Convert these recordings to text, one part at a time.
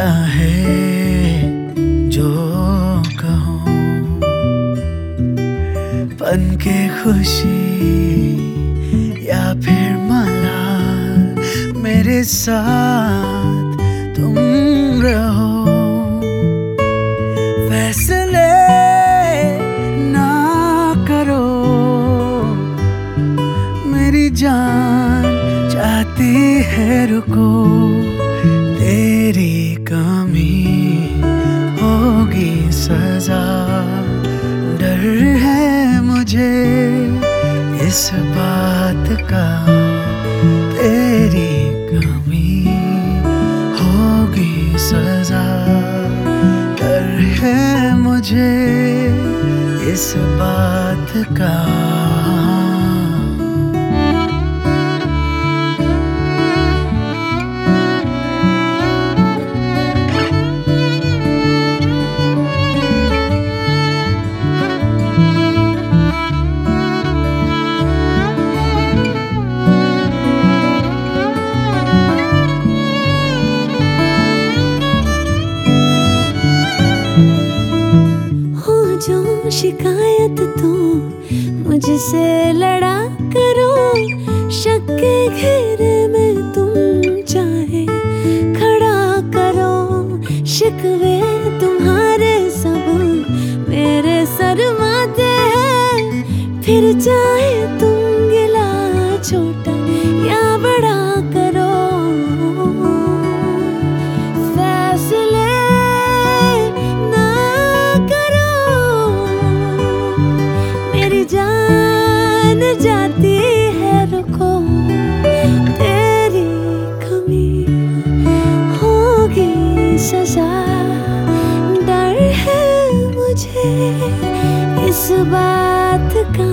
चाहे जो कहो, बन के खुशी या फिर मलाल, मेरे साथ तुम रहो। फैसले ना करो, मेरी जान चाहती है रुको। तेरी कमी होगी सजा, डर है मुझे इस बात का। तेरी कमी होगी सजा, डर है मुझे इस बात का। शिकायत तो मुझसे लड़ा करो, शक के घेरे में तुम चाहे खड़ा करो। शिकवे तुम्हारे सब मेरे शर्माते हैं, फिर चाहे तुम गिला छोटा या बड़ा करो। जान जाती है रुको, तेरी कमी होगी सजा, डर है मुझे इस बात का।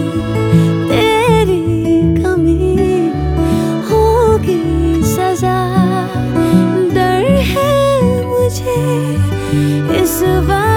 तेरी कमी होगी सजा, डर है मुझे इस बात